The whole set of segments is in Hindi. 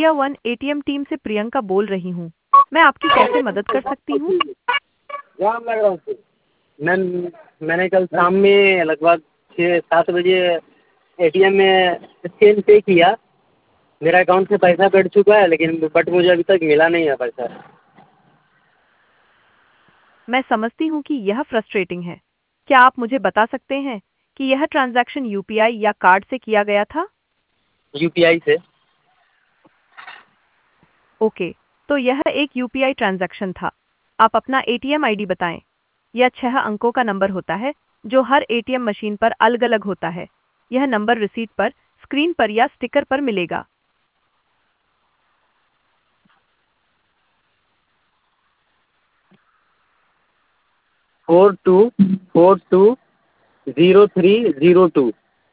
इंडिया वन एटीएम टीम से प्रियंका बोल रही हूँ। मैं आपकी कैसे मदद कर सकती हूँ? मैम, मैंने कल शाम में लगभग 6-7 बजे एटीएम में स्कैन पे किया। मेरा अकाउंट से पैसा कट चुका है, लेकिन बट मुझे अभी तक मिला नहीं है पैसा। मैं समझती हूँ कि यह फ्रस्ट्रेटिंग है। क्या आप मुझे बता सकते हैं कि यह ट्रांजैक्शन यूपीआई या कार्ड से किया गया था? यूपीआई से। ओके, तो यह एक यूपीआई ट्रांजैक्शन था। आप अपना एटीएम आईडी बताएं। यह 6 अंकों का नंबर होता है जो हर एटीएम मशीन पर अलग-अलग होता है। यह नंबर रिसीट पर, स्क्रीन पर या स्टिकर पर मिलेगा। 42420302।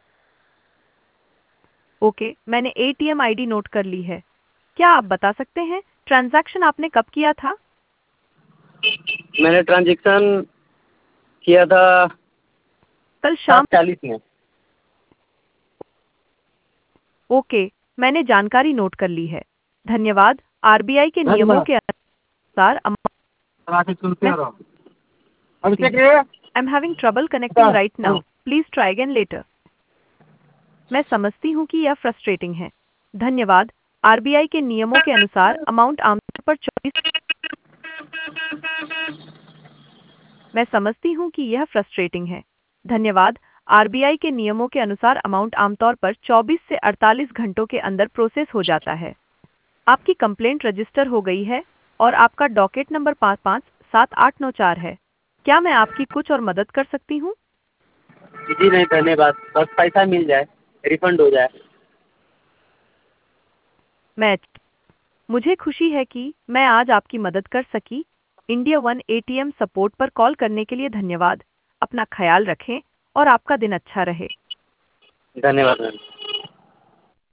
ओके, मैंने एटीएम आईडी नोट कर ली है। क्या आप बता सकते हैं ट्रांजैक्शन आपने कब किया था? मैंने ट्रांजेक्शन किया था कल शाम। 7:40 में। ओके, मैंने जानकारी नोट कर ली है। धन्यवाद। आरबीआई के नियमों के अनुसार मैं I'm having trouble connecting right now. Please try again later. मैं समझती हूँ कि यह फ्रस्ट्रेटिंग है। धन्यवाद। आरबीआई के नियमों के अनुसार अमाउंट आमतौर पर 24। मैं समझती हूँ कि यह फ्रस्ट्रेटिंग है। धन्यवाद। आरबीआई के नियमों के अनुसार अमाउंट आमतौर पर 24 से 48 घंटों के अंदर प्रोसेस हो जाता है। आपकी कंप्लेंट रजिस्टर हो गई है और आपका डॉकेट नंबर 557894 है। क्या मैं आपकी कुछ और मदद कर सकती हूँ? जी नहीं, धन्यवाद। बस पैसा मिल जाए, रिफंड हो जाए। मैं मुझे खुशी है कि मैं आज आपकी मदद कर सकी। इंडिया वन एटीएम सपोर्ट पर कॉल करने के लिए धन्यवाद। अपना ख्याल रखें और आपका दिन अच्छा रहे। धन्यवाद मैम।